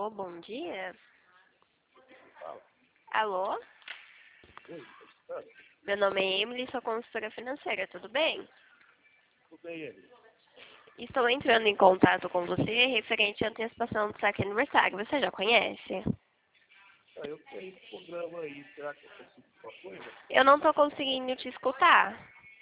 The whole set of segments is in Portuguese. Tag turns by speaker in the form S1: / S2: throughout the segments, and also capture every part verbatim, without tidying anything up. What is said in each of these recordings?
S1: Alô, bom dia. Alô? Meu nome é Emily, sou consultora financeira, tudo bem?
S2: Tudo bem, Emily.
S1: Estou entrando em contato com você referente à antecipação do saque aniversário. Você já conhece?
S2: Ah, eu tenho esse programa aí, será que eu consigo uma coisa?
S1: Eu não estou conseguindo te escutar.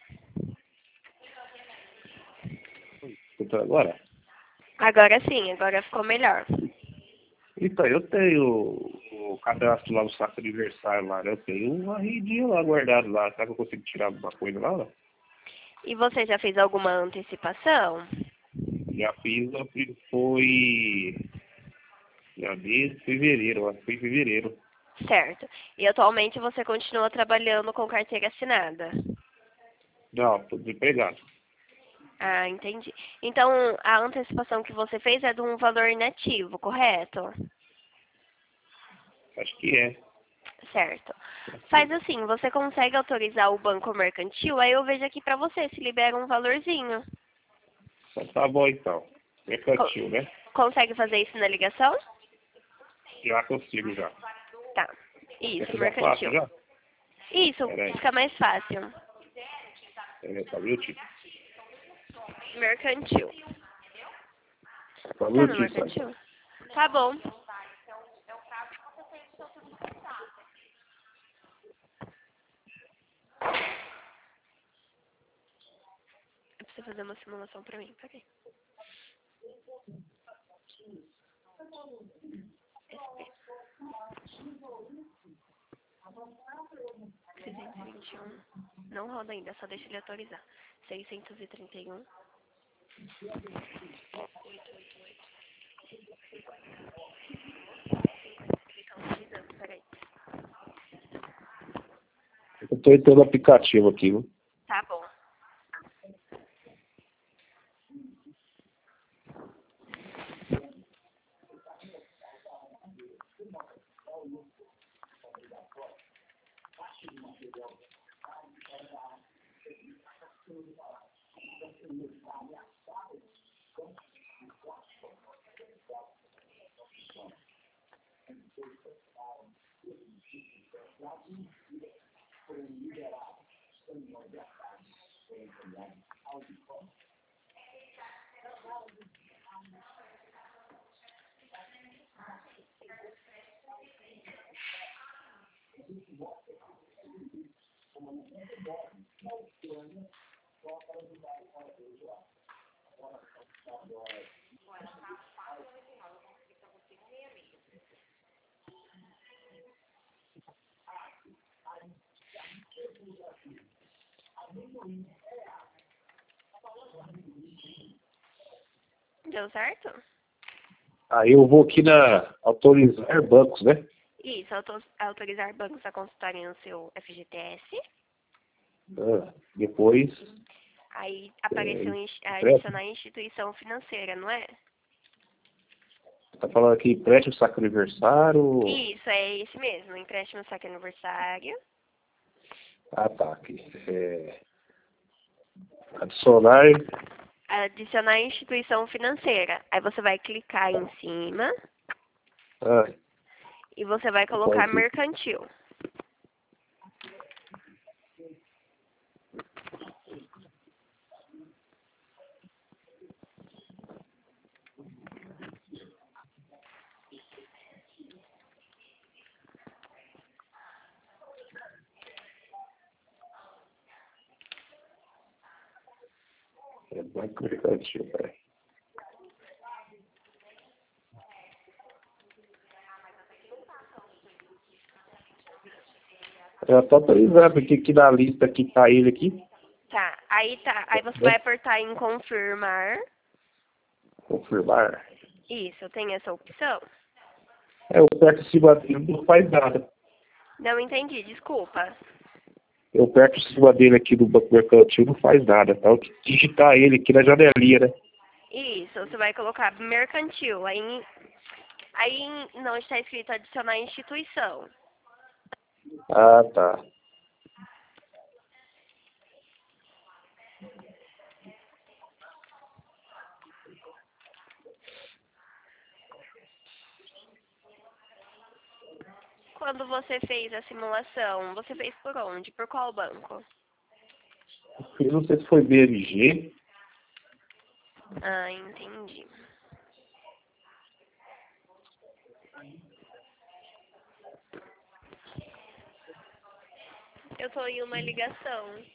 S2: Escuta agora?
S1: Agora sim, agora ficou melhor.
S2: Então, eu tenho o cadastro lá no saco aniversário lá, né? Eu tenho uma rendinha lá guardada lá. Será que eu consigo tirar alguma coisa lá? Né?
S1: E você já fez alguma antecipação?
S2: Já fiz, eu fiz- foi... Já desde fevereiro, acho que foi em fevereiro.
S1: Certo. E atualmente você continua trabalhando com carteira assinada?
S2: Não, tô desempregado.
S1: Ah, entendi. Então, a antecipação que você fez é de um valor inativo, correto?
S2: Acho que é.
S1: Certo. Faz assim, você consegue autorizar o banco mercantil? Aí eu vejo aqui pra você se libera um valorzinho.
S2: Então tá bom então.
S1: Co-
S2: Mercantil, né?
S1: consegue fazer isso na ligação?
S2: Já consigo já.
S1: Tá.
S2: Quer
S1: Isso,
S2: que eu já faço
S1: mercantil.
S2: já?
S1: Isso,
S2: Pera aí.
S1: fica mais fácil.
S2: Pera aí, só um minutinho.
S1: Mercantil.
S2: Só um
S1: Tá no
S2: minutinho só então.
S1: mercantil? Tá bom. Eu preciso fazer uma simulação pra mim, peraí. trezentos e vinte e um. Não roda ainda, só deixa ele atualizar. seiscentos e trinta e um. Ele tá utilizando, peraí.
S2: Eu tô entrando no aplicativo aqui, viu?
S1: Tá bom. Deu certo?
S2: Aí eu vou aqui na autorizar bancos, né?
S1: Isso, auto- autorizar bancos a consultarem o seu F G T S.
S2: Ah, depois,
S1: Aí
S2: é,
S1: apareceu ins-
S2: empréstimo.
S1: adicionar instituição financeira, não é?
S2: Tá falando aqui empréstimo, saco aniversário.
S1: Isso, é esse mesmo. Empréstimo saque aniversário.
S2: Ah, tá. Aqui. É, adicionar.
S1: Adicionar instituição financeira. Aí você vai clicar em cima
S2: Ah,
S1: e você vai colocar
S2: depois aqui.
S1: mercantil.
S2: É banco mercantil, peraí. Eu tô autorizando aqui, aqui na lista que tá ele aqui.
S1: Tá, aí tá. Aí você vai
S2: Né?
S1: apertar em confirmar.
S2: Confirmar.
S1: Isso, tem essa opção.
S2: É, eu aperto em cima dele, não faz nada.
S1: Não entendi, desculpa.
S2: Eu aperto em cima dele aqui do banco mercantil, não faz nada. Tá? Eu tenho que digitar ele aqui na janelinha, né?
S1: Isso, você vai colocar mercantil. Aí, aí não está escrito adicionar instituição.
S2: Ah, tá.
S1: quando você fez a simulação, você fez por onde? Por qual banco?
S2: Eu não sei se foi B M G.
S1: Ah, entendi. Eu tô em uma ligação.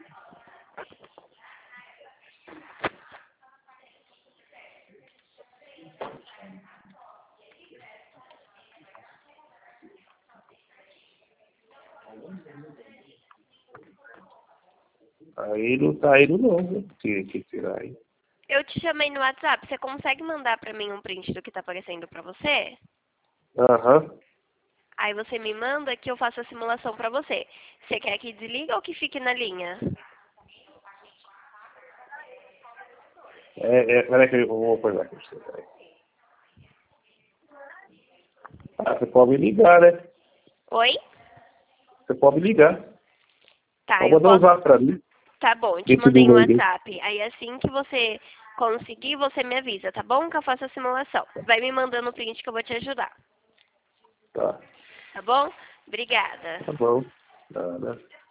S2: Aí não tá indo não, né? Que, que tirar aí.
S1: Eu te chamei no WhatsApp. Você consegue mandar pra mim um print do que tá aparecendo pra você?
S2: Aham.
S1: Aí você me manda que eu faço a simulação pra você. Você quer que desligue ou que fique na linha?
S2: É, é, peraí que eu vou pôr lá pra você. Peraí. Ah, você pode me ligar, né?
S1: Oi?
S2: Você pode me ligar.
S1: Tá,
S2: Pode
S1: eu
S2: mandar um
S1: posso.
S2: zap pra mim.
S1: Tá bom, eu te
S2: Desse
S1: mandei no
S2: número aí.
S1: WhatsApp. Aí assim que você conseguir, você me avisa, tá bom? Que eu faço a simulação. Vai me mandando o print que eu vou te ajudar.
S2: Tá.
S1: Tá bom? Obrigada.
S2: Tá bom. Nada.